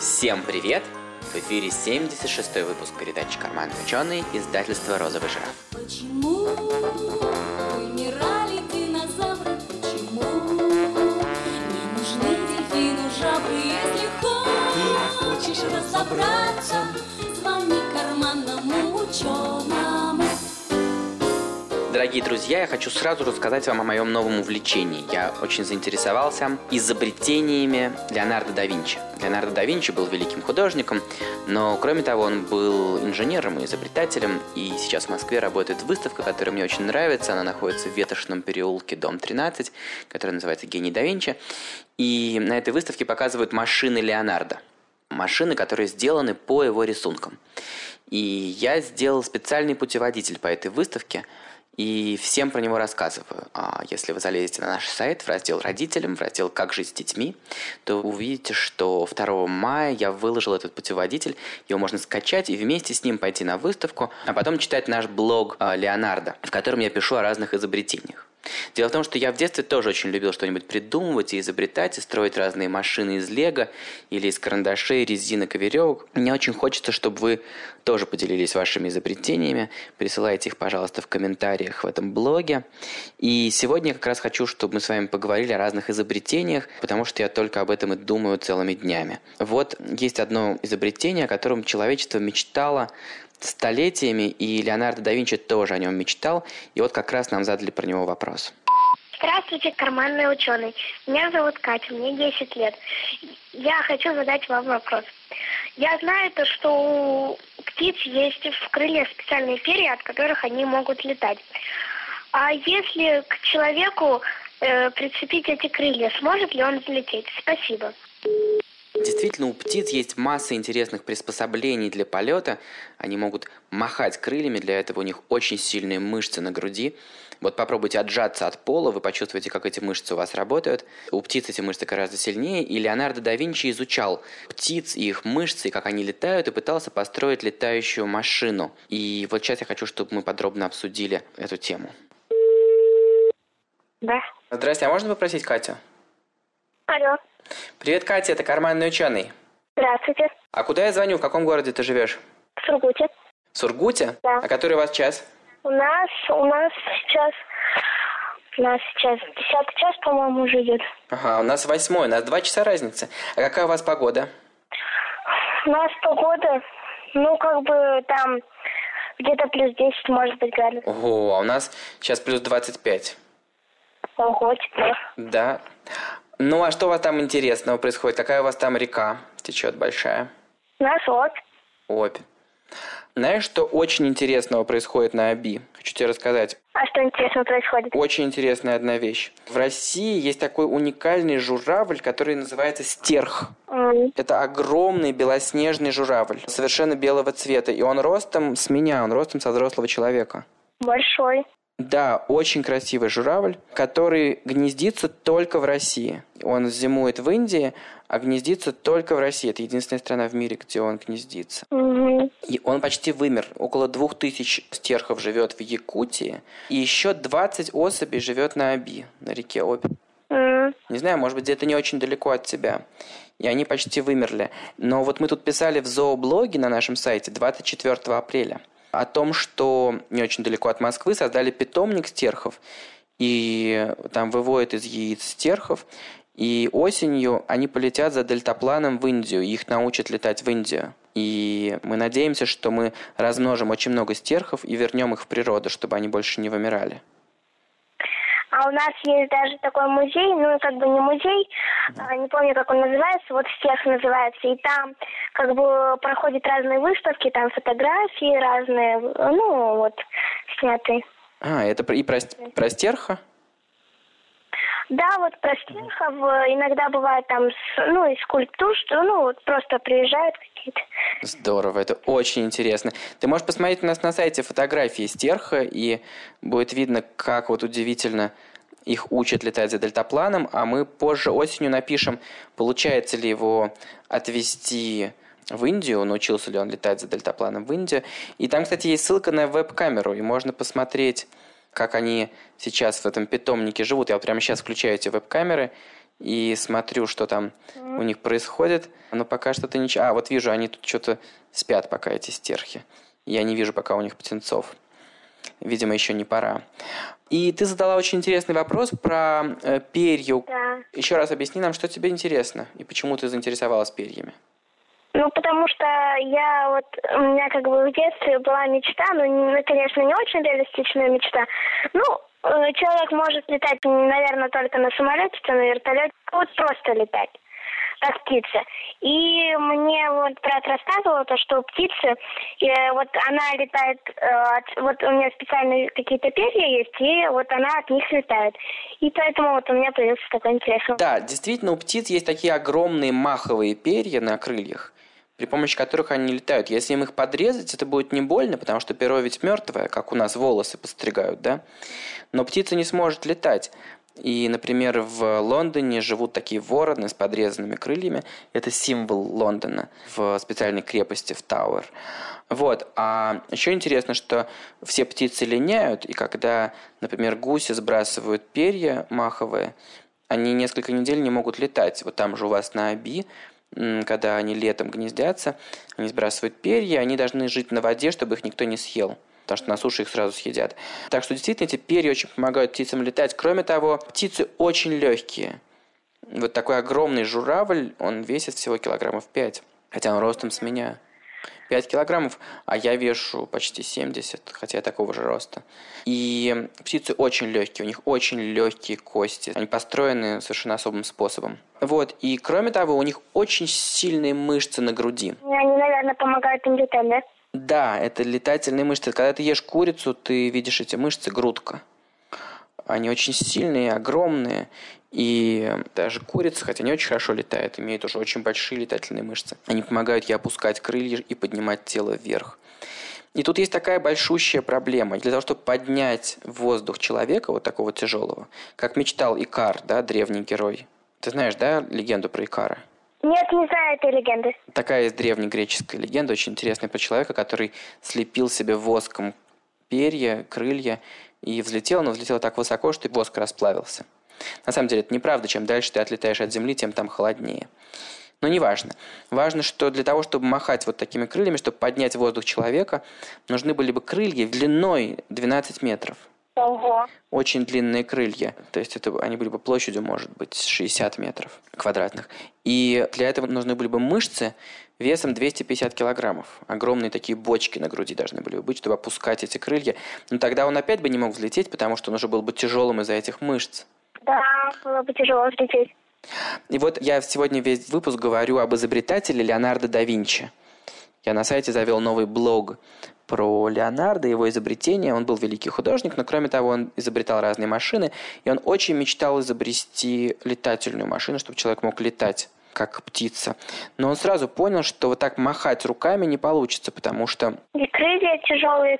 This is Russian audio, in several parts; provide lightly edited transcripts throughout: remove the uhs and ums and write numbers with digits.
Всем привет! В эфире 76-й выпуск передачи «Карманный ученый» издательства «Розовый жираф». Почему вымирали динозавры? Почему не нужны дельфину жабры? Если хочешь разобраться, звони карманному ученому. Дорогие друзья, я хочу сразу рассказать вам о моем новом увлечении. Я очень заинтересовался изобретениями Леонардо да Винчи. Леонардо да Винчи был великим художником, но кроме того он был инженером и изобретателем. И сейчас в Москве работает выставка, которая мне очень нравится. Она находится в Ветошном переулке, дом 13, которая называется «Гений да Винчи». И на этой выставке показывают машины Леонардо. Машины, которые сделаны по его рисункам. И я сделал специальный путеводитель по этой выставке. И всем про него рассказываю. Если вы залезете на наш сайт в раздел «Родителям», в раздел «Как жить с детьми», то увидите, что 2 мая я выложил этот путеводитель. Его можно скачать и вместе с ним пойти на выставку, а потом читать наш блог Леонардо, в котором я пишу о разных изобретениях. Дело в том, что я в детстве тоже очень любил что-нибудь придумывать и изобретать, и строить разные машины из лего или из карандашей, резинок и веревок. Мне очень хочется, чтобы вы тоже поделились вашими изобретениями. Присылайте их, пожалуйста, в комментариях в этом блоге. И сегодня я как раз хочу, чтобы мы с вами поговорили о разных изобретениях, потому что я только об этом и думаю целыми днями. Вот есть одно изобретение, о котором человечество мечтало столетиями, и Леонардо да Винчи тоже о нем мечтал, и вот как раз нам задали про него вопрос. Здравствуйте, карманный ученый. Меня зовут Катя, мне 10 лет. Я хочу задать вам вопрос. Я знаю, что у птиц есть в крыльях специальные перья, от которых они могут летать. А если к человеку прицепить эти крылья, сможет ли он взлететь? Спасибо. Действительно, у птиц есть масса интересных приспособлений для полета. Они могут махать крыльями, для этого у них очень сильные мышцы на груди. Вот попробуйте отжаться от пола, вы почувствуете, как эти мышцы у вас работают. У птиц эти мышцы гораздо сильнее, и Леонардо да Винчи изучал птиц и их мышцы, и как они летают, и пытался построить летающую машину. И вот сейчас я хочу, чтобы мы подробно обсудили эту тему. Да. Здрасте, а можно попросить Катю? Алло. Привет, Катя, это карманный ученый. Здравствуйте. А куда я звоню? В каком городе ты живешь? В Сургуте. В Сургуте? Да. А который у вас час? У нас сейчас 10 час, по-моему, уже идет. Ага, у нас 8, у нас 2 часа разницы. А какая у вас погода? У нас погода, там где-то плюс 10, может быть, градусов. Ого, а у нас сейчас плюс 25. Ого, тепло. Да. Ну, а что у вас там интересного происходит? Какая у вас там река течет большая? У нас Обь. Обь. Знаешь, что очень интересного происходит на Оби? Хочу тебе рассказать. А что интересного происходит? Очень интересная одна вещь. В России есть такой уникальный журавль, который называется стерх. Это огромный белоснежный журавль, совершенно белого цвета. И он ростом с меня, он ростом со взрослого человека. Большой. Да, очень красивый журавль, который гнездится только в России. Он зимует в Индии, а гнездится только в России. Это единственная страна в мире, где он гнездится. И он почти вымер. Около 2000 стерхов живет в Якутии. И еще 20 особей живет на Оби, на реке Обь. Не знаю, может быть, где-то не очень далеко от тебя. И они почти вымерли. Но вот мы тут писали в зооблоге на нашем сайте 24 апреля о том, что не очень далеко от Москвы создали питомник стерхов. И там выводят из яиц стерхов. И осенью они полетят за дельтапланом в Индию. И их научат летать в Индию. И мы надеемся, что мы размножим очень много стерхов и вернем их в природу, чтобы они больше не вымирали. А у нас есть даже такой музей, не музей, не помню, как он называется, вот «Стерх» называется, и там проходят разные выставки, там фотографии разные, снятые. А, это и про стерха? Да, вот про стерхов иногда бывает там, из скульптур, что, просто приезжают какие-то. Здорово, это очень интересно. Ты можешь посмотреть у нас на сайте фотографии стерха, и будет видно, как вот удивительно их учат летать за дельтапланом, а мы позже осенью напишем, получается ли его отвезти в Индию, научился ли он летать за дельтапланом в Индию. И там, кстати, есть ссылка на веб-камеру, и можно посмотреть, как они сейчас в этом питомнике живут. Я вот прямо сейчас включаю эти веб-камеры, и смотрю, что там у них происходит. Но пока что-то ничего... вот вижу, они тут что-то спят пока, эти стерхи. Я не вижу пока у них птенцов. Видимо, еще не пора. И ты задала очень интересный вопрос про перья. Да. Еще раз объясни нам, что тебе интересно и почему ты заинтересовалась перьями. Ну, потому что у меня как бы в детстве была мечта, конечно, не очень реалистичная мечта. Человек может летать, наверное, только на самолете, на вертолете, просто летать, как птица. И мне брат рассказывал, что птицы, она летает, у нее специальные какие-то перья есть, и она от них летает. И поэтому у меня появился такой интерес. Да, действительно, у птиц есть такие огромные маховые перья на крыльях, при помощи которых они летают. Если им их подрезать, это будет не больно, потому что перо ведь мертвое, как у нас волосы подстригают, да? Но птица не сможет летать. И, например, в Лондоне живут такие вороны с подрезанными крыльями. Это символ Лондона в специальной крепости в Тауэр. А еще интересно, что все птицы линяют, и когда, например, гуси сбрасывают перья маховые, они несколько недель не могут летать. Там же у вас на Оби, когда они летом гнездятся, они сбрасывают перья, они должны жить на воде, чтобы их никто не съел, потому что на суше их сразу съедят. Так что действительно эти перья очень помогают птицам летать. Кроме того, птицы очень легкие. Такой огромный журавль, он весит всего 5 килограммов, хотя он ростом с меня. 5 килограммов, а я вешу почти 70, хотя я такого же роста. И птицы очень легкие, у них очень легкие кости. Они построены совершенно особым способом. И кроме того, у них очень сильные мышцы на груди. Они, наверное, помогают им летать, да? Да, это летательные мышцы. Когда ты ешь курицу, ты видишь эти мышцы, грудка. Они очень сильные, огромные. И даже курица, хотя не очень хорошо летает, имеет уже очень большие летательные мышцы. Они помогают ей опускать крылья и поднимать тело вверх. И тут есть такая большущая проблема. Для того, чтобы поднять в воздух человека, такого тяжелого, как мечтал Икар, да, древний герой. Ты знаешь, да, легенду про Икара? Нет, не знаю этой легенды. Такая есть древнегреческая легенда, очень интересная, про человека, который слепил себе воском перья, крылья и взлетел, но взлетел так высоко, что воск расплавился. На самом деле это неправда. Чем дальше ты отлетаешь от земли, тем там холоднее. Но не важно. Важно, что для того, чтобы махать такими крыльями, чтобы поднять в воздух человека, нужны были бы крылья длиной 12 метров. Ого. Очень длинные крылья. То есть они были бы площадью, может быть, 60 метров квадратных. И для этого нужны были бы мышцы весом 250 килограммов. Огромные такие бочки на груди должны были быть, чтобы опускать эти крылья. Но тогда он опять бы не мог взлететь, потому что он уже был бы тяжелым из-за этих мышц. Да, было бы тяжело взлететь. И я сегодня весь выпуск говорю об изобретателе Леонардо да Винчи. Я на сайте завел новый блог про Леонардо, его изобретения. Он был великий художник, но кроме того он изобретал разные машины. И он очень мечтал изобрести летательную машину, чтобы человек мог летать, как птица. Но он сразу понял, что так махать руками не получится, потому что... И крылья тяжелые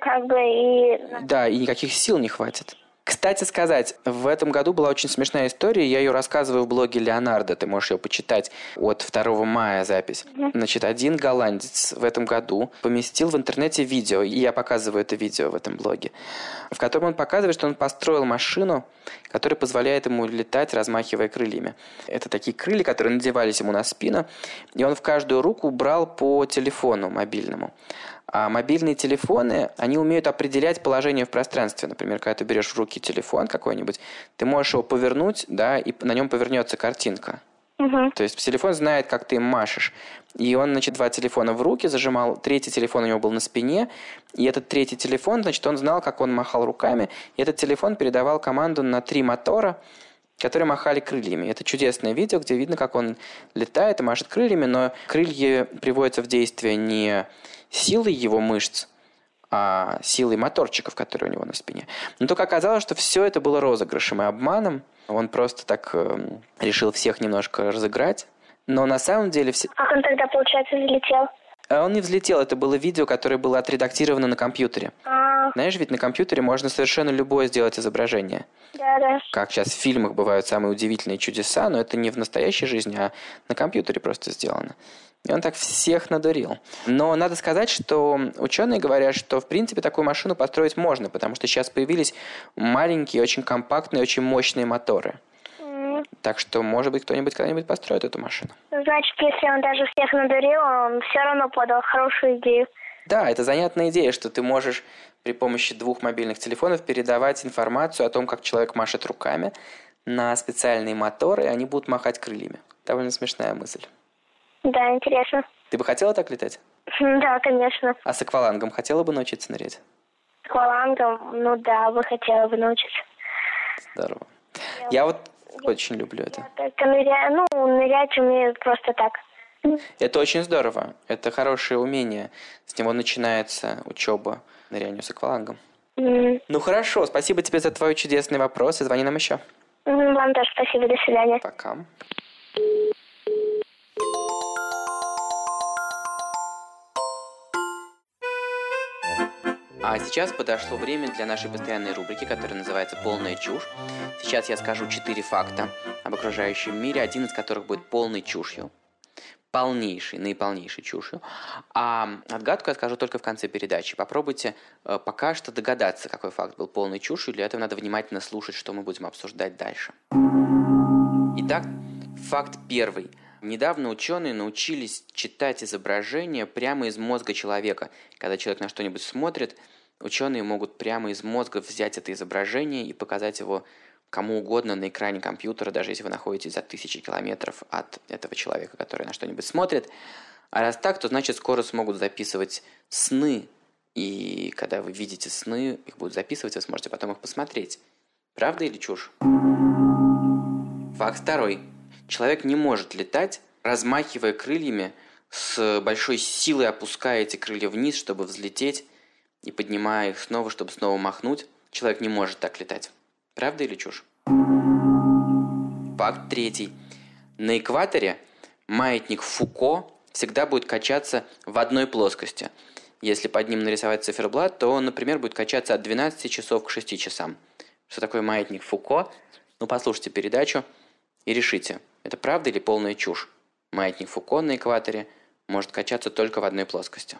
и... Да, и никаких сил не хватит. Кстати сказать, в этом году была очень смешная история, я ее рассказываю в блоге Леонардо, ты можешь ее почитать, от 2 мая запись. Значит, один голландец в этом году поместил в интернете видео, и я показываю это видео в этом блоге, в котором он показывает, что он построил машину, которая позволяет ему летать, размахивая крыльями. Это такие крылья, которые надевались ему на спину, и он в каждую руку брал по телефону мобильному. А мобильные телефоны, они умеют определять положение в пространстве. Например, когда ты берешь в руки телефон какой-нибудь, ты можешь его повернуть, да, и на нем повернется картинка. То есть телефон знает, как ты им машешь. И он, 2 телефона в руки зажимал, 3-й телефон у него был на спине, и этот 3-й телефон, он знал, как он махал руками, и этот телефон передавал команду на 3 мотора, которые махали крыльями. Это чудесное видео, где видно, как он летает и машет крыльями, но крылья приводятся в действие не силой его мышц, а силой моторчиков, которые у него на спине. Но только оказалось, что все это было розыгрышем и обманом. Он просто так решил всех немножко разыграть. Но на самом деле... Как он тогда, получается, взлетел? Он не взлетел. Это было видео, которое было отредактировано на компьютере. Знаешь, ведь на компьютере можно совершенно любое сделать изображение. Да. Как сейчас в фильмах бывают самые удивительные чудеса, но это не в настоящей жизни, а на компьютере просто сделано. И он так всех надурил. Но надо сказать, что ученые говорят, что в принципе такую машину построить можно, потому что сейчас появились маленькие, очень компактные, очень мощные моторы. Так что, может быть, кто-нибудь когда-нибудь построит эту машину. Значит, если он даже всех надурил, он все равно подал хорошую идею. Да, это занятная идея, что ты можешь при помощи 2 мобильных телефонов передавать информацию о том, как человек машет руками на специальные моторы, и они будут махать крыльями. Довольно смешная мысль. Да, интересно. Ты бы хотела так летать? Да, конечно. А с аквалангом хотела бы научиться нырять? С аквалангом, ну да, бы хотела бы научиться. Здорово. Я вот очень люблю это. Я только нырять умею просто так. Это очень здорово. Это хорошее умение. С него начинается учеба нырянию с аквалангом. Ну хорошо, спасибо тебе за твой чудесный вопрос. И звони нам еще. Вам тоже спасибо, до свидания. Пока. А сейчас подошло время для нашей постоянной рубрики, которая называется «Полная чушь». Сейчас я скажу 4 факта об окружающем мире, один из которых будет полной чушью. Наиполнейшей чушью. А отгадку я скажу только в конце передачи. Попробуйте пока что догадаться, какой факт был полной чушью. Для этого надо внимательно слушать, что мы будем обсуждать дальше. Итак, факт первый. Недавно ученые научились читать изображения прямо из мозга человека. Когда человек на что-нибудь смотрит, ученые могут прямо из мозга взять это изображение и показать его кому угодно на экране компьютера, даже если вы находитесь за 1000 километров от этого человека, который на что-нибудь смотрит. А раз так, то значит скоро смогут записывать сны. И когда вы видите сны, их будут записывать, вы сможете потом их посмотреть. Правда или чушь? Факт второй. Человек не может летать, размахивая крыльями, с большой силой опуская эти крылья вниз, чтобы взлететь, и поднимая их снова, чтобы снова махнуть. Человек не может так летать. Правда или чушь? Факт третий. На экваторе маятник Фуко всегда будет качаться в одной плоскости. Если под ним нарисовать циферблат, то он, например, будет качаться от 12 часов к 6 часам. Что такое маятник Фуко? Ну, послушайте передачу и решите, это правда или полная чушь. Маятник Фуко на экваторе может качаться только в одной плоскости.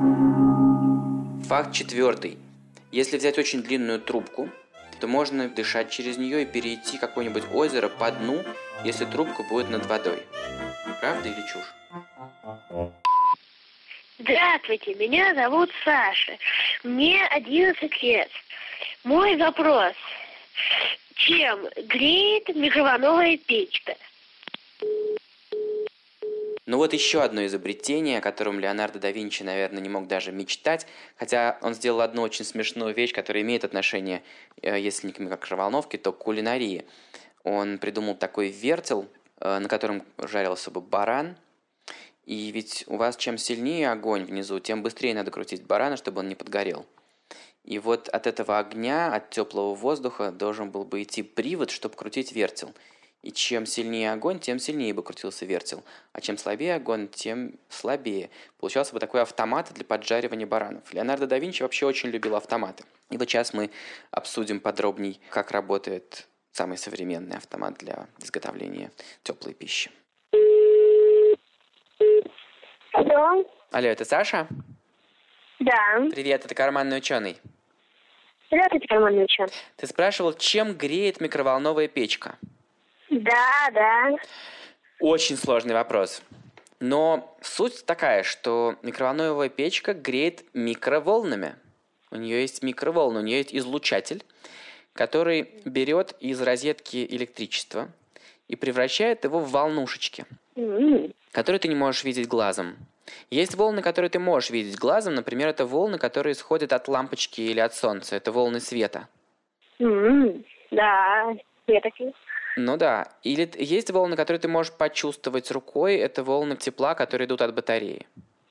Факт четвертый. Если взять очень длинную трубку, то можно дышать через нее и перейти какое-нибудь озеро по дну, если трубка будет над водой. Правда или чушь? Здравствуйте, меня зовут Саша. Мне 11 лет. Мой вопрос. Чем греет микроволновая печка? Ну вот еще одно изобретение, о котором Леонардо да Винчи, наверное, не мог даже мечтать, хотя он сделал одну очень смешную вещь, которая имеет отношение, если не к микроволновке, то к кулинарии. Он придумал такой вертел, на котором жарился бы баран, и ведь у вас чем сильнее огонь внизу, тем быстрее надо крутить барана, чтобы он не подгорел. И вот от этого огня, от теплого воздуха должен был бы идти привод, чтобы крутить вертел. И чем сильнее огонь, тем сильнее бы крутился вертел. А чем слабее огонь, тем слабее. Получался бы такой автомат для поджаривания баранов. Леонардо да Винчи вообще очень любил автоматы. И вот сейчас мы обсудим подробней, как работает самый современный автомат для изготовления теплой пищи. Алло? Алло, это Саша? Да. Привет, это карманный ученый. Здравствуйте, карманный ученый. Ты спрашивал, чем греет микроволновая печка? Да. Очень сложный вопрос. Но суть такая, что микроволновая печка греет микроволнами. У нее есть микроволны, у нее есть излучатель, который берет из розетки электричество и превращает его в волнушечки, которые ты не можешь видеть глазом. Есть волны, которые ты можешь видеть глазом, например, это волны, которые исходят от лампочки или от солнца, это волны света. Да, я такие. Ну да. Или есть волны, которые ты можешь почувствовать рукой, это волны тепла, которые идут от батареи.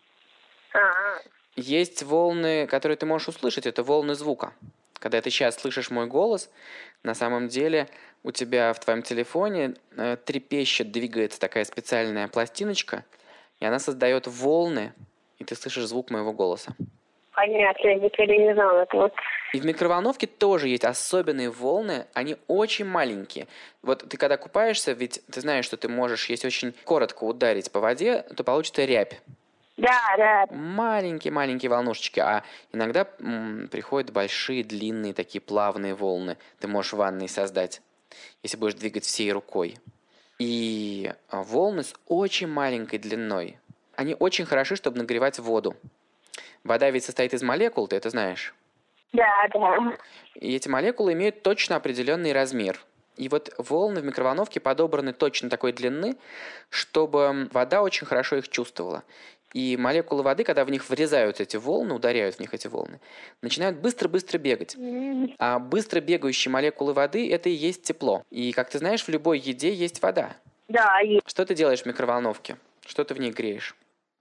Есть волны, которые ты можешь услышать, это волны звука. Когда ты сейчас слышишь мой голос, на самом деле у тебя в твоем телефоне трепещет, двигается такая специальная пластиночка, и она создает волны, и ты слышишь звук моего голоса. Понятно, я никогда не знала этого. И в микроволновке тоже есть особенные волны, они очень маленькие. Вот ты когда купаешься, ведь ты знаешь, что ты можешь, если очень коротко ударить по воде, то получится рябь. Да. Маленькие-маленькие волнушечки, а иногда приходят большие, длинные, такие плавные волны. Ты можешь в ванной создать. если будешь двигать всей рукой. И волны с очень маленькой длиной. Они очень хороши, чтобы нагревать воду. Вода ведь состоит из молекул, ты это знаешь? Да. И эти молекулы имеют точно определенный размер. И вот волны в микроволновке подобраны точно такой длины, чтобы вода очень хорошо их чувствовала. И молекулы воды, когда в них врезаются эти волны, ударяют в них эти волны, начинают быстро-быстро бегать. А быстро бегающие молекулы воды – это и есть тепло. И, как ты знаешь, в любой еде есть вода. Да, есть. Что ты делаешь в микроволновке? Что ты в ней греешь?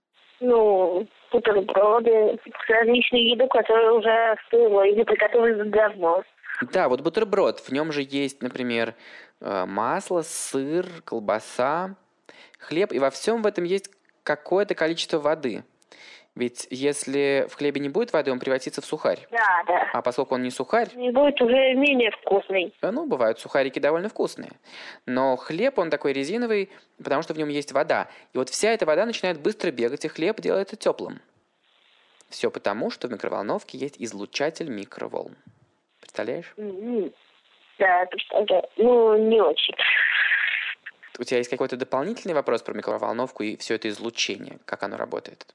Бутерброды, различные еду, которые уже остыла или приготовлены давно. Да, вот бутерброд. В нем же есть, например, масло, сыр, колбаса, хлеб. И во всем в этом есть какое-то количество воды. Ведь если в хлебе не будет воды, он превратится в сухарь. Да. А поскольку он не сухарь, И будет уже менее вкусный. бывают сухарики довольно вкусные. Но хлеб, он такой резиновый, потому что в нем есть вода. И вот вся эта вода начинает быстро бегать, и хлеб делает это теплым. Все потому, что в микроволновке есть излучатель микроволн. Представляешь? Да, представляю. Не очень. У тебя есть какой-то дополнительный вопрос про микроволновку и все это излучение? Как оно работает?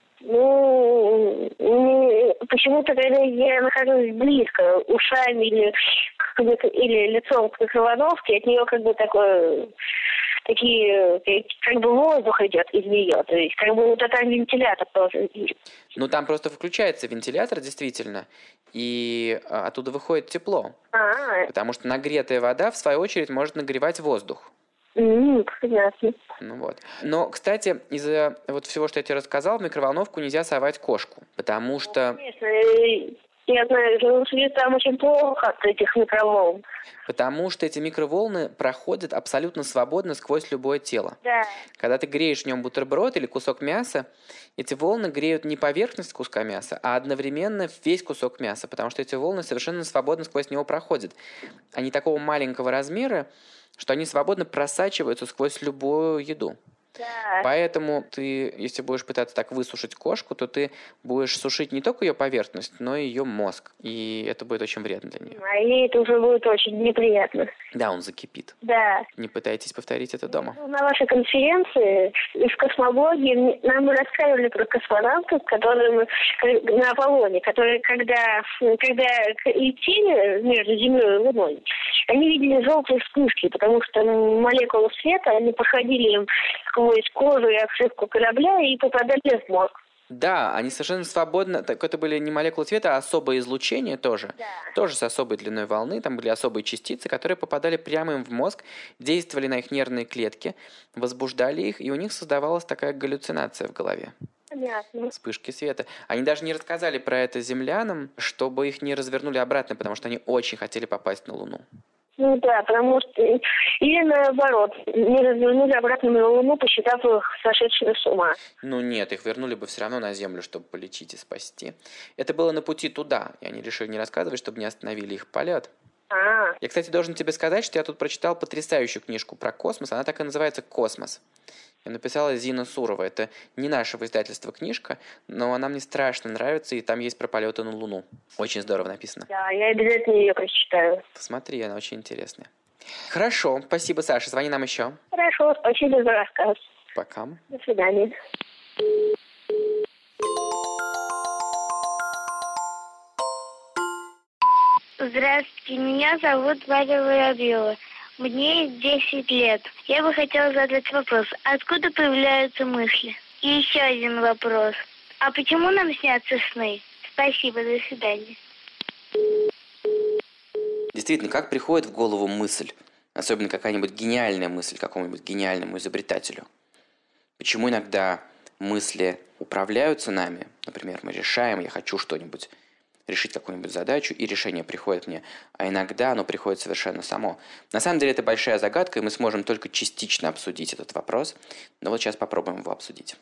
Почему-то, когда я нахожусь близко, ушами или лицом к микроволновке, от нее воздух идет из нее. То есть там вентилятор тоже. Там просто включается вентилятор, действительно, и оттуда выходит тепло. Потому что нагретая вода, в свою очередь, может нагревать воздух. Понятно. Но, кстати, из-за всего, что я тебе рассказал, в микроволновку нельзя совать кошку, потому что... Конечно, я знаю, что там очень плохо от этих микроволн. Потому что эти микроволны проходят абсолютно свободно сквозь любое тело. Да. Когда ты греешь в нем бутерброд или кусок мяса, эти волны греют не поверхность куска мяса, а одновременно весь кусок мяса, потому что эти волны совершенно свободно сквозь него проходят. Они такого маленького размера, что они свободно просачиваются сквозь любую еду. Да. Поэтому ты, если будешь пытаться так высушить кошку, то ты будешь сушить не только ее поверхность, но и ее мозг. И это будет очень вредно для нее. А ей это уже будет очень неприятно. Да, он закипит. Да. Не пытайтесь повторить это дома. На вашей конференции в космологии нам рассказывали про космонавтов, которые на Аполлоне, которые когда летели между Землей и Луной, они видели желтые вспышки, потому что молекулы света, они проходили им сквозь кожу и обшивку корабля и попадали в мозг. Да, они совершенно свободно, так это были не молекулы света, а особое излучение тоже. Да. Тоже с особой длиной волны, там были особые частицы, которые попадали прямо им в мозг, действовали на их нервные клетки, возбуждали их, и у них создавалась такая галлюцинация в голове. Понятно. Вспышки света. Они даже не рассказали про это землянам, чтобы их не развернули обратно, потому что они очень хотели попасть на Луну. Да, потому что... Или наоборот, не развернули обратно на Луну, посчитав их сошедшими с ума. Нет, их вернули бы все равно на Землю, чтобы полечить и спасти. Это было на пути туда, и они решили не рассказывать, чтобы не остановили их полет. Я, кстати, должен тебе сказать, что я тут прочитал потрясающую книжку про космос. Она так и называется «Космос». Ее написала Зина Сурова. Это не нашего издательства книжка, но она мне страшно нравится, и там есть про полеты на Луну. Очень здорово написано. Да, я обязательно ее прочитаю. Посмотри, она очень интересная. Хорошо, спасибо, Саша. Звони нам еще. Хорошо, спасибо за рассказ. Пока. До свидания. Здравствуйте, меня зовут Валя Воробьева. Мне 10 лет. Я бы хотела задать вопрос. Откуда появляются мысли? И еще один вопрос. А почему нам снятся сны? Спасибо, до свидания. Действительно, как приходит в голову мысль? Особенно какая-нибудь гениальная мысль какому-нибудь гениальному изобретателю. Почему иногда мысли управляются нами? Например, мы решаем, я хочу что-нибудь, решить какую-нибудь задачу, и решение приходит мне. А иногда оно приходит совершенно само. На самом деле это большая загадка, и мы сможем только частично обсудить этот вопрос. Но вот сейчас попробуем его обсудить.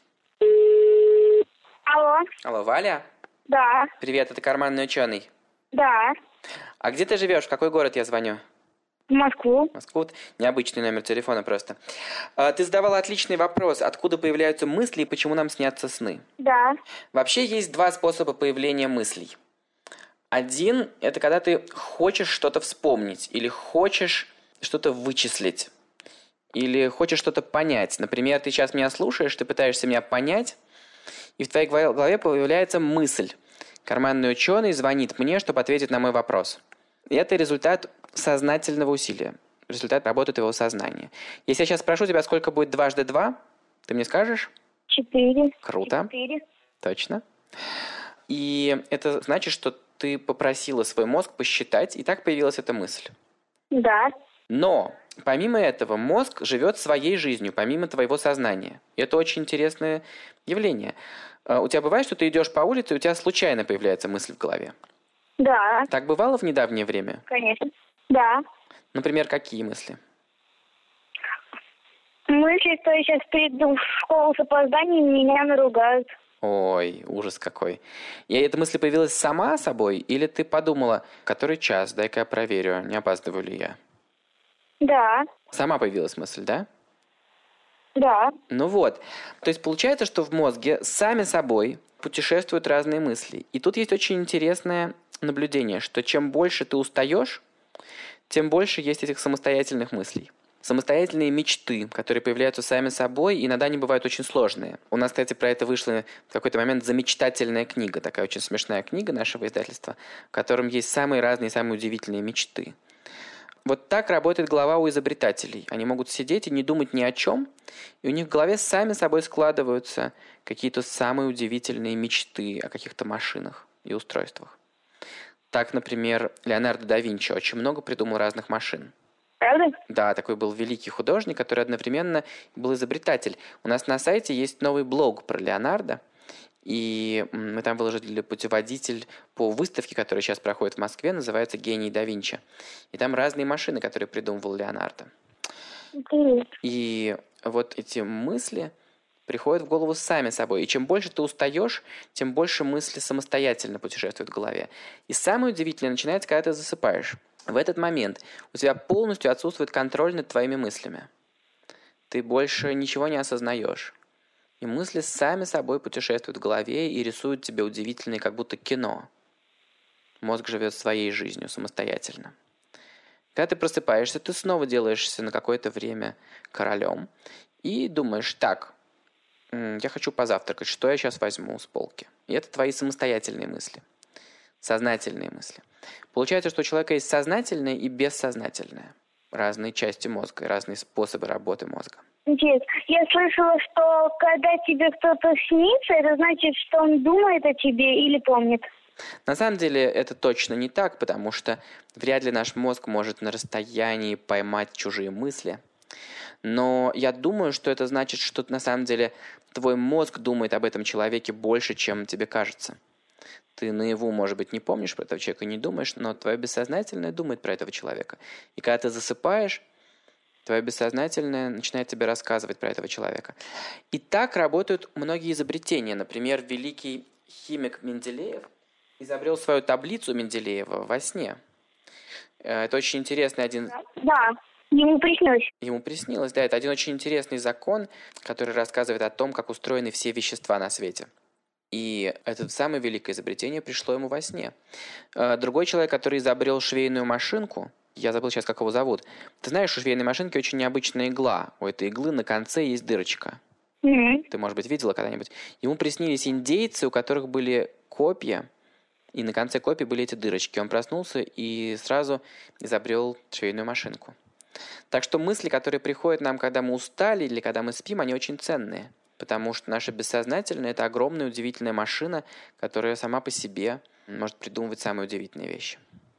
Алло. Алло, Валя? Да. Привет, это карманный ученый. Да. А где ты живешь? В какой город я звоню? В Москву. Москву. Необычный номер телефона просто. Ты задавала отличный вопрос. Откуда появляются мысли и почему нам снятся сны? Да. Вообще есть два способа появления мыслей. Один – это когда ты хочешь что-то вспомнить или хочешь что-то вычислить. Или хочешь что-то понять. Например, ты сейчас меня слушаешь, ты пытаешься меня понять, и в твоей голове появляется мысль. Карманный ученый звонит мне, чтобы ответить на мой вопрос. И это результат сознательного усилия. Результат работы твоего сознания. Если я сейчас спрошу тебя, сколько будет дважды 2, ты мне скажешь? 4. Круто. 4. Точно. И это значит, что ты попросила свой мозг посчитать, и так появилась эта мысль. Да. Но помимо этого мозг живет своей жизнью, помимо твоего сознания. И это очень интересное явление. У тебя бывает, что ты идешь по улице, и у тебя случайно появляется мысль в голове? Да, Так бывало в недавнее время? конечно. Да. Например, какие мысли? Мысли, что я сейчас приду в школу с опозданием, меня наругают. Ой, ужас какой. И эта мысль появилась сама собой, или ты подумала, который час, дай-ка я проверю, не опаздываю ли я? Да. Сама появилась мысль, да? Да. Ну вот. То есть получается, что в мозге сами собой путешествуют разные мысли. И тут есть очень интересное наблюдение, что чем больше ты устаешь, тем больше есть этих самостоятельных мыслей. Самостоятельные мечты, которые появляются сами собой, и иногда они бывают очень сложные. У нас, кстати, про это вышла в какой-то момент замечтательная книга, такая очень смешная книга нашего издательства, в котором есть самые разные, самые удивительные мечты. Вот так работает голова у изобретателей. Они могут сидеть и не думать ни о чем, и у них в голове сами собой складываются какие-то самые удивительные мечты о каких-то машинах и устройствах. Так, например, Леонардо да Винчи очень много придумал разных машин. Правда? Да, такой был великий художник, который одновременно был изобретатель. У нас на сайте есть новый блог про Леонардо, и мы там выложили путеводитель по выставке, которая сейчас проходит в Москве, называется «Гений да Винчи». И там разные машины, которые придумывал Леонардо. Интересно. И вот эти мысли приходят в голову сами собой. И чем больше ты устаешь, тем больше мысли самостоятельно путешествуют в голове. И самое удивительное начинается, когда ты засыпаешь. В этот момент у тебя полностью отсутствует контроль над твоими мыслями. Ты больше ничего не осознаешь. И мысли сами собой путешествуют в голове и рисуют тебе удивительное, как будто кино. Мозг живет своей жизнью самостоятельно. Когда ты просыпаешься, ты снова делаешься на какое-то время королем и думаешь, так, я хочу позавтракать, что я сейчас возьму с полки? И это твои самостоятельные мысли, сознательные мысли. Получается, что у человека есть сознательное и бессознательное. Разные части мозга, разные способы работы мозга. Интересно. Я слышала, что когда тебе кто-то снится, это значит, что он думает о тебе или помнит. На самом деле это точно не так, потому что вряд ли наш мозг может на расстоянии поймать чужие мысли. Но я думаю, что это значит, что на самом деле твой мозг думает об этом человеке больше, чем тебе кажется. Ты наяву, может быть, не помнишь про этого человека, не думаешь, но твое бессознательное думает про этого человека. И когда ты засыпаешь, твое бессознательное начинает тебе рассказывать про этого человека. И так работают многие изобретения. Например, великий химик Менделеев изобрел свою таблицу Менделеева во сне. Это очень интересный один... Да, ему приснилось. Ему приснилось, да, это один очень интересный закон, который рассказывает о том, как устроены все вещества на свете. И это самое великое изобретение пришло ему во сне. Другой человек, который изобрел швейную машинку, я забыл сейчас, как его зовут. Ты знаешь, у швейной машинки очень необычная игла. У этой иглы на конце есть дырочка. Ты, может быть, видела когда-нибудь? Ему приснились индейцы, у которых были копья, и на конце копий были эти дырочки. Он проснулся и сразу изобрел швейную машинку. Так что мысли, которые приходят нам, когда мы устали или когда мы спим, они очень ценные. Потому что наше бессознательное – это огромная удивительная машина, которая сама по себе может придумывать самые удивительные вещи.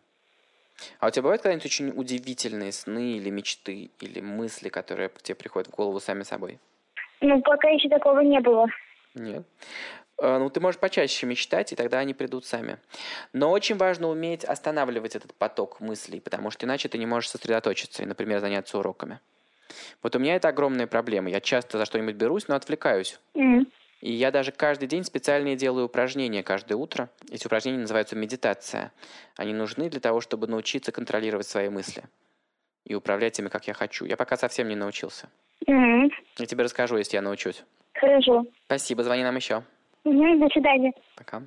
А у тебя бывают когда-нибудь очень удивительные сны или мечты, или мысли, которые к тебе приходят в голову сами собой? Ну, пока еще такого не было. Нет. Ну, ты можешь почаще мечтать, и тогда они придут сами. Но очень важно уметь останавливать этот поток мыслей, потому что иначе ты не можешь сосредоточиться и, например, заняться уроками. Вот у меня это огромная проблема. Я часто за что-нибудь берусь, но отвлекаюсь. И я даже каждый день специально делаю упражнения каждое утро. Эти упражнения называются медитация. Они нужны для того, чтобы научиться контролировать свои мысли и управлять ими, как я хочу. Я пока совсем не научился. Я тебе расскажу, если я научусь. Хорошо. Спасибо, звони нам еще. До свидания. Пока.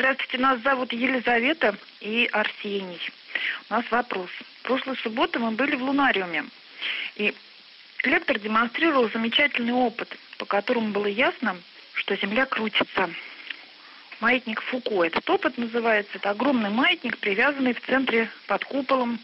Здравствуйте, нас зовут Елизавета и Арсений. У нас вопрос. В прошлую субботу мы были в лунариуме, и лектор демонстрировал замечательный опыт, по которому было ясно, что Земля крутится. Маятник Фуко. Этот опыт называется. Это огромный маятник, привязанный в центре под куполом.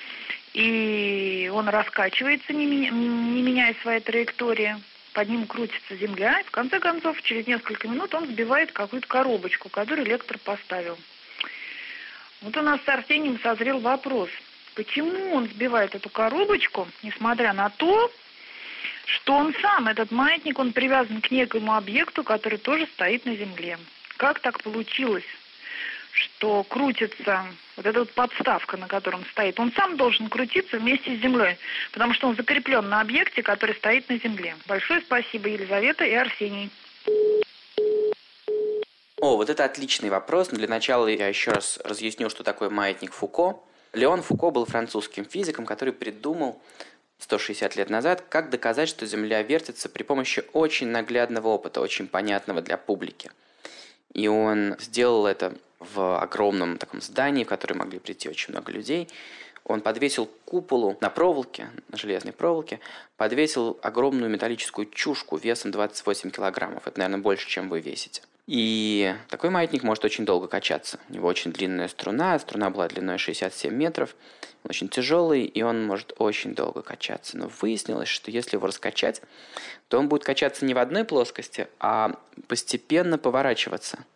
И он раскачивается, не меняя своей траектории. Под ним крутится Земля. И в конце концов, через несколько минут он сбивает какую-то коробочку, которую лектор поставил. Вот у нас с Арсением созрел вопрос. Почему он сбивает эту коробочку, несмотря на то, что он сам, этот маятник, он привязан к некому объекту, который тоже стоит на Земле? Как так получилось, что крутится вот эта вот подставка, на которой он стоит? Он сам должен крутиться вместе с Землей, потому что он закреплен на объекте, который стоит на Земле. Большое спасибо, Елизавета и Арсений. О, вот это отличный вопрос. Но для начала я еще раз разъясню, что такое маятник Фуко. Леон Фуко был французским физиком, который придумал 160 лет назад, как доказать, что Земля вертится при помощи очень наглядного опыта, очень понятного для публики. И он сделал это в огромном таком здании, в которое могли прийти очень много людей. Он подвесил к куполу на проволоке, на железной проволоке, подвесил огромную металлическую чушку весом 28 килограммов. Это, наверное, больше, чем вы весите. И такой маятник может очень долго качаться. У него очень длинная струна. Струна была длиной 67 метров. Он очень тяжелый, и он может очень долго качаться. Но выяснилось, что если его раскачать, то он будет качаться не в одной плоскости, а постепенно поворачиваться.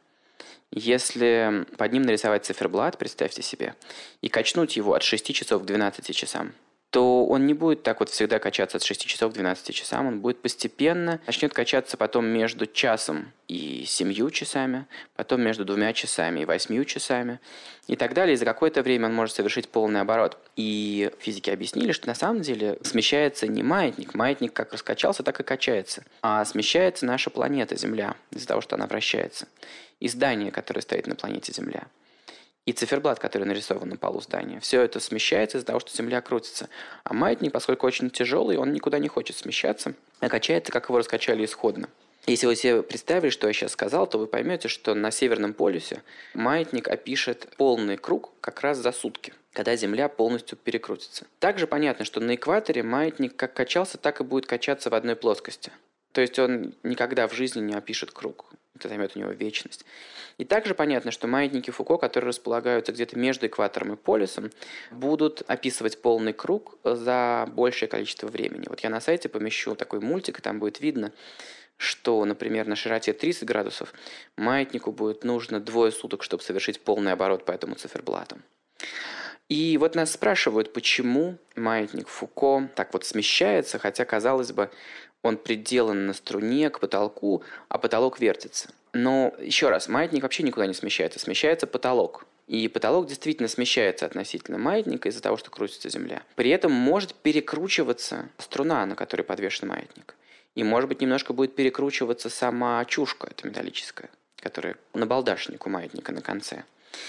Если под ним нарисовать циферблат, представьте себе, и качнуть его от 6 часов к 12 часам, то он не будет так вот всегда качаться от 6 часов к 12 часам, он будет постепенно, начнет качаться потом между часом и 7 часами, потом между 2 часами и 8 часами и так далее. И за какое-то время он может совершить полный оборот. И физики объяснили, что на самом деле смещается не маятник. Маятник как раскачался, так и качается. А смещается наша планета Земля из-за того, что она вращается. И здание, которое стоит на планете Земля. И циферблат, который нарисован на полу здания. Все это смещается из-за того, что Земля крутится. А маятник, поскольку очень тяжелый, он никуда не хочет смещаться, а качается, как его раскачали исходно. Если вы себе представили, что я сейчас сказал, то вы поймете, что на Северном полюсе маятник опишет полный круг как раз за сутки, когда Земля полностью перекрутится. Также понятно, что на экваторе маятник как качался, так и будет качаться в одной плоскости. То есть он никогда в жизни не опишет круг. Это займет у него вечность. И также понятно, что маятники Фуко, которые располагаются где-то между экватором и полюсом, будут описывать полный круг за большее количество времени. Вот я на сайте помещу такой мультик, и там будет видно, что, например, на широте 30 градусов маятнику будет нужно 2 суток, чтобы совершить полный оборот по этому циферблату. И вот нас спрашивают, почему маятник Фуко так вот смещается, хотя, казалось бы, он приделан на струне к потолку, а потолок вертится. Но, еще раз, маятник вообще никуда не смещается, смещается потолок. И потолок действительно смещается относительно маятника из-за того, что крутится Земля. При этом может перекручиваться струна, на которой подвешен маятник. И, может быть, немножко будет перекручиваться сама чушка, эта металлическая, которая набалдашник у маятника на конце.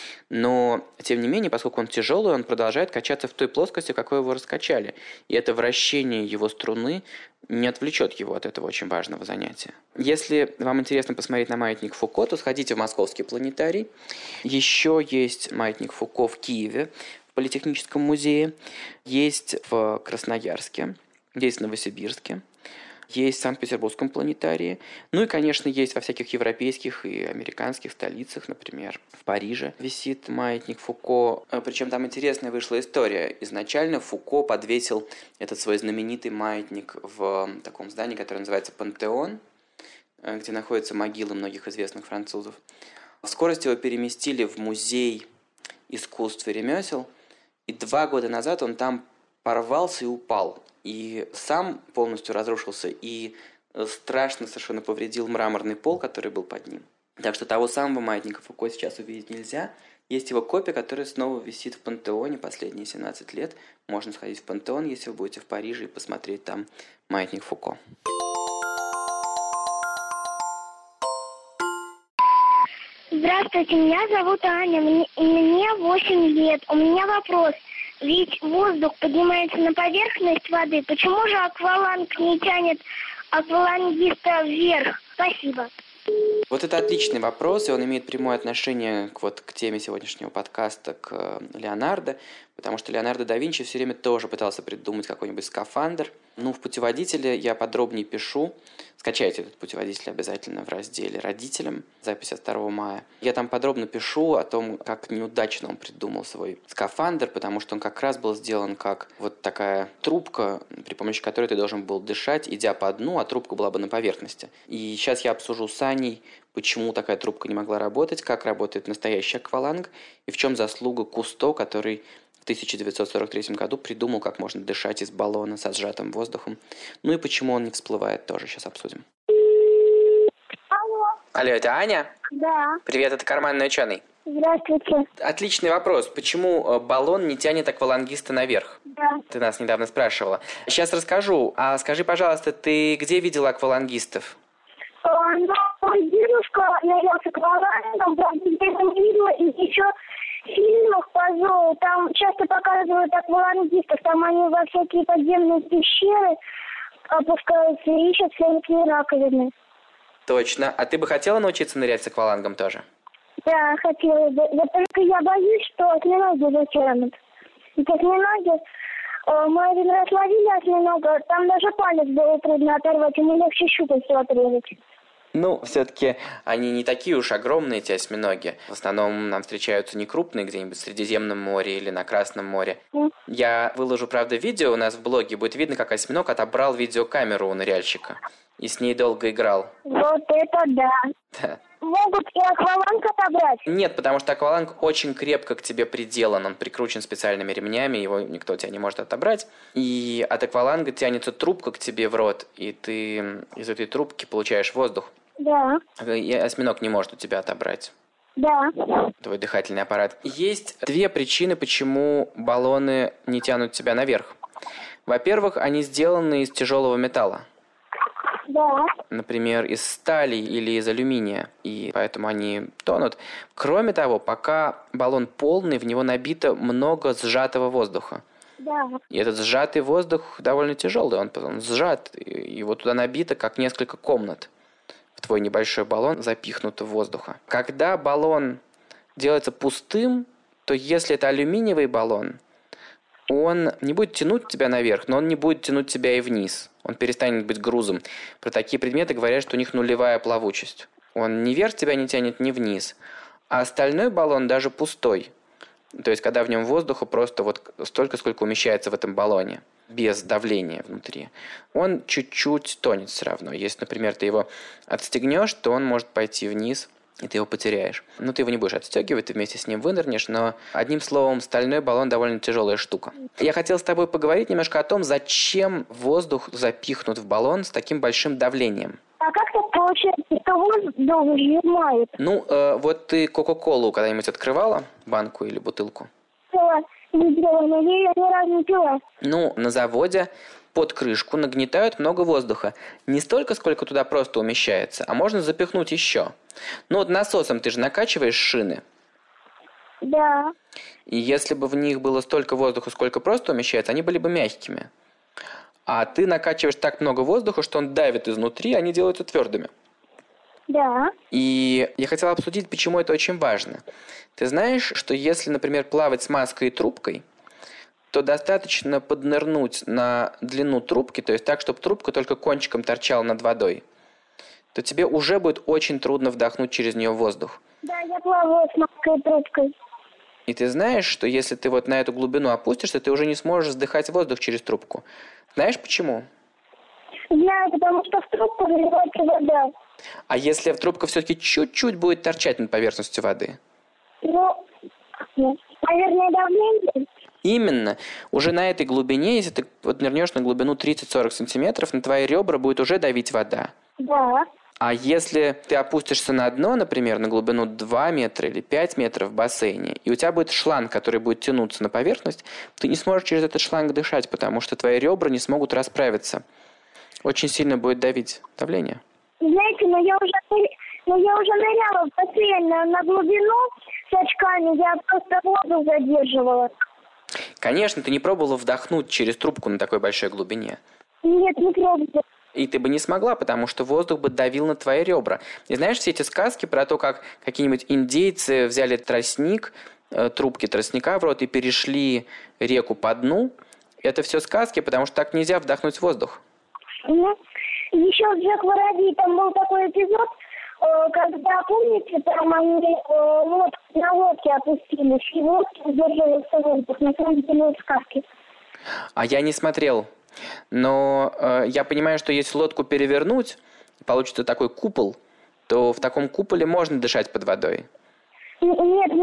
Но, тем не менее, поскольку он тяжелый, он продолжает качаться в той плоскости, какой его раскачали. И это вращение его струны не отвлечет его от этого очень важного занятия. Если вам интересно посмотреть на маятник Фуко, то сходите в Московский планетарий. Еще есть маятник Фуко в Киеве, в Политехническом музее. Есть в Красноярске, есть в Новосибирске. Есть в Санкт-Петербургском планетарии. Ну и, конечно, есть во всяких европейских и американских столицах. Например, в Париже висит маятник Фуко. Причем там интересная вышла история. Изначально Фуко подвесил этот свой знаменитый маятник в таком здании, которое называется Пантеон, где находятся могилы многих известных французов. В скорости его переместили в музей искусств и ремесел. И 2 года назад он там порвался и упал. И сам полностью разрушился, и страшно совершенно повредил мраморный пол, который был под ним. Так что того самого маятника Фуко сейчас увидеть нельзя. Есть его копия, которая снова висит в Пантеоне последние 17 лет. Можно сходить в Пантеон, если вы будете в Париже, и посмотреть там маятник Фуко. Здравствуйте, меня зовут Аня, мне 8 лет. У меня вопрос. Ведь воздух поднимается на поверхность воды. Почему же акваланг не тянет аквалангиста вверх? Спасибо. Вот это отличный вопрос, и он имеет прямое отношение к теме сегодняшнего подкаста, к Леонардо, потому что Леонардо да Винчи все время тоже пытался придумать какой-нибудь скафандр. В путеводителе я подробнее пишу. Скачайте этот путеводитель обязательно в разделе «Родителям», запись от 2 мая. Я там подробно пишу о том, как неудачно он придумал свой скафандр, потому что он как раз был сделан как вот такая трубка, при помощи которой ты должен был дышать, идя по дну, а трубка была бы на поверхности. И сейчас я обсужу с Аней, почему такая трубка не могла работать, как работает настоящий акваланг и в чем заслуга Кусто, который в 1943 году придумал, как можно дышать из баллона со сжатым воздухом. И почему он не всплывает, тоже сейчас обсудим. Алло. Алло, это Аня? Да. Привет, это карманный ученый. Здравствуйте. Отличный вопрос. Почему баллон не тянет аквалангиста наверх? Да. Ты нас недавно спрашивала. Сейчас расскажу. А скажи, пожалуйста, ты где видела аквалангистов? Мой дедушка нырялся аквалангом, правда, я его не видела, и еще в фильмах по зоу, там часто показывают аквалангистов, там они во всякие подземные пещеры опускаются и ищут всякие раковины. Точно. А ты бы хотела научиться нырять с аквалангом тоже? Да, хотела бы. Вот только я боюсь, что осьминоги затянут. Ведь осьминоги, мы один раз ловили осьминога, там даже палец было трудно оторвать, ему легче щупальцу отрезать. Все-таки они не такие уж огромные, эти осьминоги. В основном нам встречаются не крупные, где-нибудь в Средиземном море или на Красном море. Я выложу, правда, видео у нас в блоге. Будет видно, как осьминог отобрал видеокамеру у ныряльщика. И с ней долго играл. Вот это да. Да. Могут и акваланг отобрать? Нет, потому что акваланг очень крепко к тебе приделан. Он прикручен специальными ремнями, его никто у тебя не может отобрать. И от акваланга тянется трубка к тебе в рот, и ты из этой трубки получаешь воздух. Да. И осьминог не может у тебя отобрать Да. твой дыхательный аппарат. Есть две причины, почему баллоны не тянут тебя наверх. Во-первых, они сделаны из тяжелого металла. Да. Например, из стали или из алюминия, и поэтому они тонут. Кроме того, пока баллон полный, в него набито много сжатого воздуха. Да. И этот сжатый воздух довольно тяжелый, он сжат, и его туда набито как несколько комнат. В твой небольшой баллон запихнуто воздуха. Когда баллон делается пустым, то если это алюминиевый баллон, он не будет тянуть тебя наверх, но он не будет тянуть тебя и вниз. Он перестанет быть грузом. Про такие предметы говорят, что у них нулевая плавучесть. Он ни вверх тебя не тянет, ни вниз. А остальной баллон даже пустой. То есть, когда в нем воздуха просто вот столько, сколько умещается в этом баллоне, без давления внутри, он чуть-чуть тонет все равно. Если, например, ты его отстегнешь, то он может пойти вниз, и ты его потеряешь. Ты его не будешь отстегивать, ты вместе с ним вынырнешь, но, одним словом, стальной баллон довольно тяжелая штука. Я хотел с тобой поговорить немножко о том, зачем воздух запихнут в баллон с таким большим давлением. А как так получается, что воздух сжимает? Вот ты Кока-Колу когда-нибудь открывала, банку или бутылку? Что? Не делала, но я ее ни разу не пила. На заводе под крышку нагнетают много воздуха. Не столько, сколько туда просто умещается, а можно запихнуть еще. Насосом ты же накачиваешь шины. Да. И если бы в них было столько воздуха, сколько просто умещается, они были бы мягкими. А ты накачиваешь так много воздуха, что он давит изнутри, они делаются твердыми. Да. И я хотел обсудить, почему это очень важно. Ты знаешь, что если, например, плавать с маской и трубкой, то достаточно поднырнуть на длину трубки, то есть так, чтобы трубка только кончиком торчала над водой, то тебе уже будет очень трудно вдохнуть через нее воздух. Да, я плаваю с маской и трубкой. И ты знаешь, что если ты вот на эту глубину опустишься, ты уже не сможешь вдыхать воздух через трубку. Знаешь почему? Знаю, потому что в трубку заливается вода. А если трубка все-таки чуть-чуть будет торчать над поверхностью воды? Наверное, давление. Именно. Уже на этой глубине, если ты нырнешь на глубину 30-40 сантиметров, на твои ребра будет уже давить вода. Да. А если ты опустишься на дно, например, на глубину 2 метра или 5 метров в бассейне, и у тебя будет шланг, который будет тянуться на поверхность, ты не сможешь через этот шланг дышать, потому что твои ребра не смогут расправиться. Очень сильно будет давить давление. Знаете, я уже ныряла в бассейн на глубину с очками, я просто воду задерживала. Конечно, ты не пробовала вдохнуть через трубку на такой большой глубине. Нет, не пробовала. И ты бы не смогла, потому что воздух бы давил на твои ребра. И знаешь, все эти сказки про то, как какие-нибудь индейцы взяли тростник, трубки тростника в рот и перешли реку по дну, это все сказки, потому что так нельзя вдохнуть воздух. Ну, еще в «Джек Воробей» там был такой эпизод, когда, помните, там они на лодке опустились, и лодки удерживали в воздух. На самом деле это сказки. А я не смотрел. Но я понимаю, что если лодку перевернуть, получится такой купол, то в таком куполе можно дышать под водой. Нет,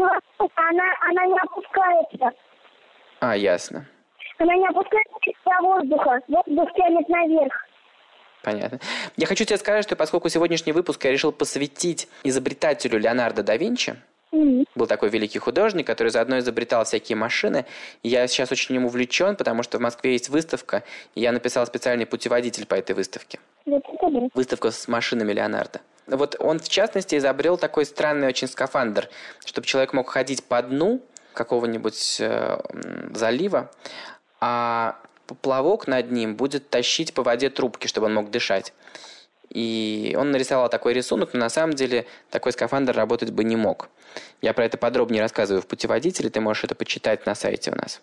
она не опускается. Ясно. Она не опускается из-за воздуха. Воздух тянет наверх. Понятно. Я хочу тебе сказать, что поскольку сегодняшний выпуск я решил посвятить изобретателю Леонардо да Винчи, был такой великий художник, который заодно изобретал всякие машины. И я сейчас очень им увлечен, потому что в Москве есть выставка, и я написал специальный путеводитель по этой выставке. Выставка с машинами Леонардо. Вот он, в частности, изобрел такой странный очень скафандр, чтобы человек мог ходить по дну какого-нибудь залива, а поплавок над ним будет тащить по воде трубки, чтобы он мог дышать. И он нарисовал такой рисунок, но на самом деле такой скафандр работать бы не мог. Я про это подробнее рассказываю в путеводителе, ты можешь это почитать на сайте у нас.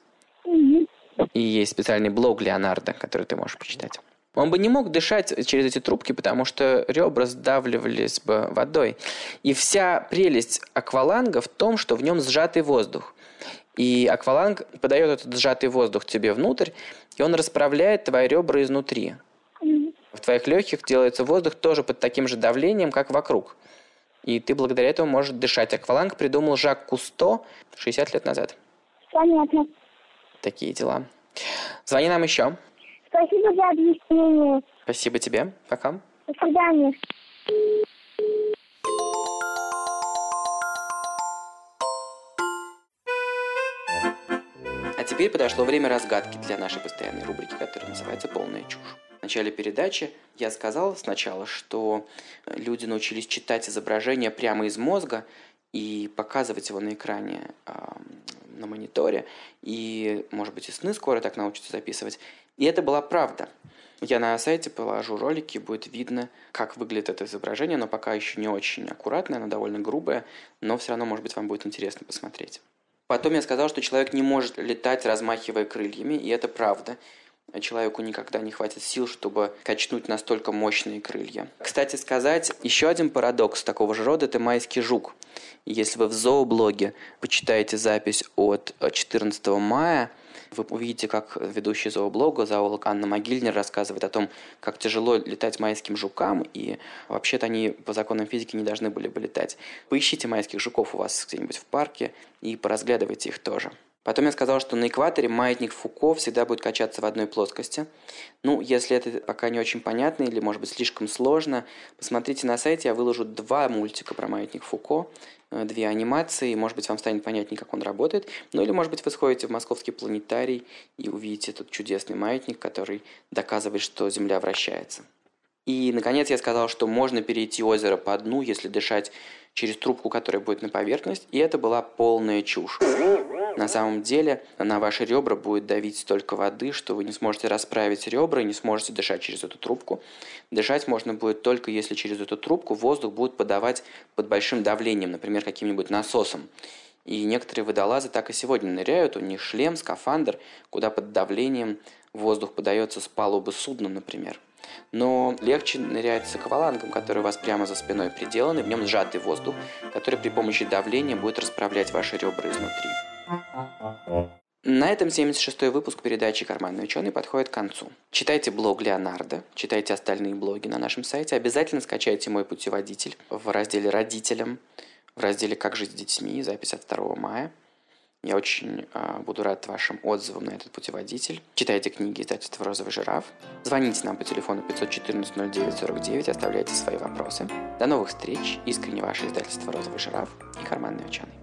И есть специальный блог Леонардо, который ты можешь почитать. Он бы не мог дышать через эти трубки, потому что ребра сдавливались бы водой. И вся прелесть акваланга в том, что в нем сжатый воздух. И акваланг подает этот сжатый воздух тебе внутрь, и он расправляет твои ребра изнутри. В твоих легких делается воздух тоже под таким же давлением, как вокруг. И ты благодаря этому можешь дышать. Акваланг придумал Жак Кусто 60 лет назад. Понятно. Такие дела. Звони нам еще. Спасибо за объяснение. Спасибо тебе. Пока. До свидания. А теперь подошло время разгадки для нашей постоянной рубрики, которая называется «Полная чушь». В начале передачи я сказал сначала, что люди научились читать изображение прямо из мозга и показывать его на экране на мониторе, и, может быть, и сны скоро так научатся записывать. И это была правда. Я на сайте положу ролики, будет видно, как выглядит это изображение, но пока еще не очень аккуратное, оно довольно грубое, но все равно, может быть, вам будет интересно посмотреть. Потом я сказал, что человек не может летать, размахивая крыльями, и это правда. Человеку никогда не хватит сил, чтобы качнуть настолько мощные крылья. Кстати сказать, еще один парадокс такого же рода – это майский жук. Если вы в зооблоге почитаете запись от 14 мая, вы увидите, как ведущий зооблога, зоолог Анна Могильнер, рассказывает о том, как тяжело летать майским жукам, и вообще-то они по законам физики не должны были бы летать. Поищите майских жуков у вас где-нибудь в парке и поразглядывайте их тоже. Потом я сказал, что на экваторе маятник Фуко всегда будет качаться в одной плоскости. Если это пока не очень понятно или, может быть, слишком сложно, посмотрите на сайте, я выложу 2 мультика про маятник Фуко, 2 анимации, может быть, вам станет понятнее, как он работает. Или, может быть, вы сходите в Московский планетарий и увидите этот чудесный маятник, который доказывает, что Земля вращается. И, наконец, я сказал, что можно перейти озеро по дну, если дышать через трубку, которая будет на поверхность, и это была полная чушь. На самом деле на ваши ребра будет давить столько воды, что вы не сможете расправить ребра и не сможете дышать через эту трубку. Дышать можно будет только если через эту трубку воздух будет подавать под большим давлением, например, каким-нибудь насосом. И некоторые водолазы так и сегодня ныряют, у них шлем, скафандр, куда под давлением воздух подается с палубы судна, например. Но легче нырять с аквалангом, который у вас прямо за спиной приделан, и в нем сжатый воздух, который при помощи давления будет расправлять ваши ребра изнутри. На этом 76-й выпуск передачи «Карманный ученый» подходит к концу. Читайте блог Леонардо, читайте остальные блоги на нашем сайте, обязательно скачайте мой путеводитель в разделе «Родителям», в разделе «Как жить с детьми», запись от 2 мая. Я очень буду рад вашим отзывам на этот путеводитель. Читайте книги издательства «Розовый жираф». Звоните нам по телефону 514-09-49, оставляйте свои вопросы. До новых встреч. Искренне ваше издательство «Розовый жираф» и «Карманный ученый».